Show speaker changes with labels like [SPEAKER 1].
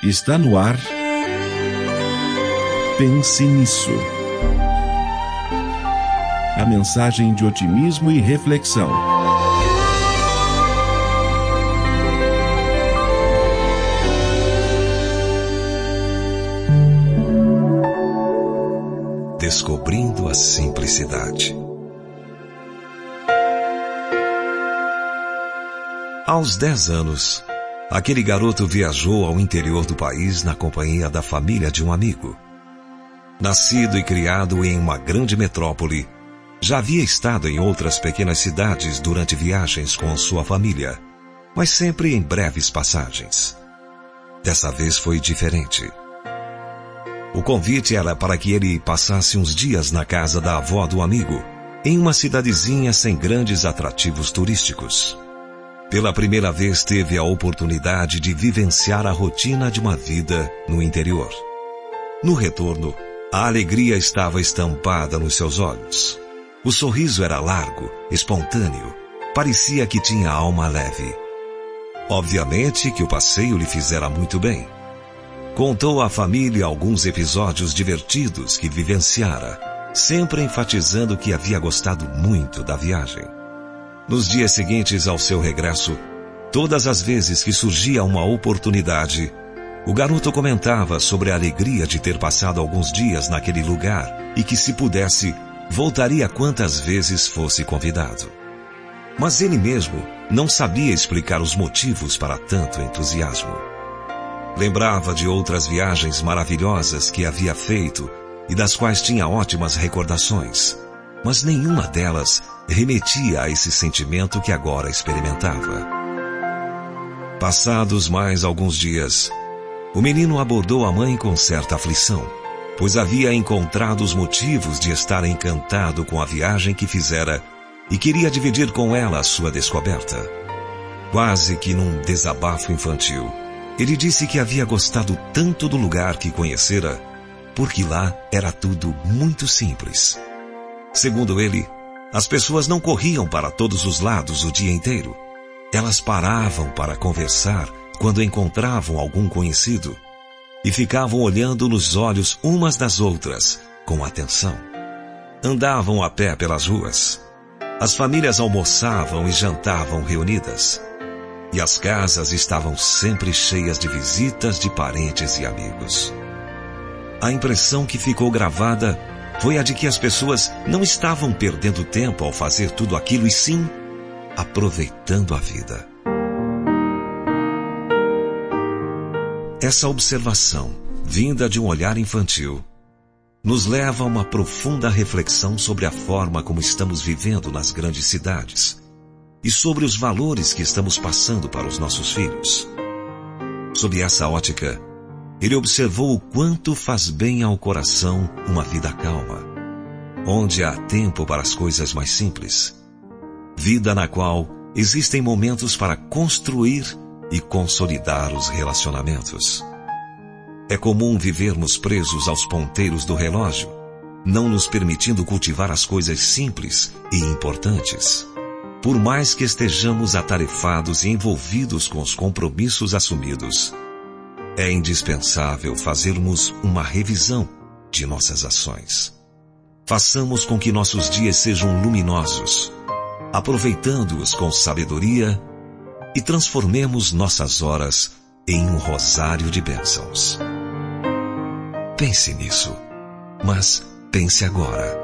[SPEAKER 1] Está no ar. Pense nisso. A mensagem de otimismo e reflexão.
[SPEAKER 2] Descobrindo a simplicidade. Aos 10 anos, aquele garoto viajou ao interior do país na companhia da família de um amigo. Nascido e criado em uma grande metrópole, já havia estado em outras pequenas cidades durante viagens com sua família, mas sempre em breves passagens. Dessa vez foi diferente. O convite era para que ele passasse uns dias na casa da avó do amigo, em uma cidadezinha sem grandes atrativos turísticos. Pela primeira vez teve a oportunidade de vivenciar a rotina de uma vida no interior. No retorno, a alegria estava estampada nos seus olhos. O sorriso era largo, espontâneo, parecia que tinha a alma leve. Obviamente que o passeio lhe fizera muito bem. Contou à família alguns episódios divertidos que vivenciara, sempre enfatizando que havia gostado muito da viagem. Nos dias seguintes ao seu regresso, todas as vezes que surgia uma oportunidade, o garoto comentava sobre a alegria de ter passado alguns dias naquele lugar e que, se pudesse, voltaria quantas vezes fosse convidado. Mas ele mesmo não sabia explicar os motivos para tanto entusiasmo. Lembrava de outras viagens maravilhosas que havia feito e das quais tinha ótimas recordações, mas nenhuma delas remetia a esse sentimento que agora experimentava. Passados mais alguns dias, o menino abordou a mãe com certa aflição, pois havia encontrado os motivos de estar encantado com a viagem que fizera e queria dividir com ela a sua descoberta. Quase que num desabafo infantil, ele disse que havia gostado tanto do lugar que conhecera, porque lá era tudo muito simples. Segundo ele, as pessoas não corriam para todos os lados o dia inteiro. Elas paravam para conversar quando encontravam algum conhecido e ficavam olhando nos olhos umas das outras com atenção. Andavam a pé pelas ruas. As famílias almoçavam e jantavam reunidas. E as casas estavam sempre cheias de visitas de parentes e amigos. A impressão que ficou gravada foi a de que as pessoas não estavam perdendo tempo ao fazer tudo aquilo e sim aproveitando a vida. Essa observação, vinda de um olhar infantil, nos leva a uma profunda reflexão sobre a forma como estamos vivendo nas grandes cidades e sobre os valores que estamos passando para os nossos filhos. Sob essa ótica, ele observou o quanto faz bem ao coração uma vida calma, onde há tempo para as coisas mais simples. Vida na qual existem momentos para construir e consolidar os relacionamentos. É comum vivermos presos aos ponteiros do relógio, não nos permitindo cultivar as coisas simples e importantes. Por mais que estejamos atarefados e envolvidos com os compromissos assumidos, é indispensável fazermos uma revisão de nossas ações. Façamos com que nossos dias sejam luminosos, aproveitando-os com sabedoria e transformemos nossas horas em um rosário de bênçãos. Pense nisso, mas pense agora.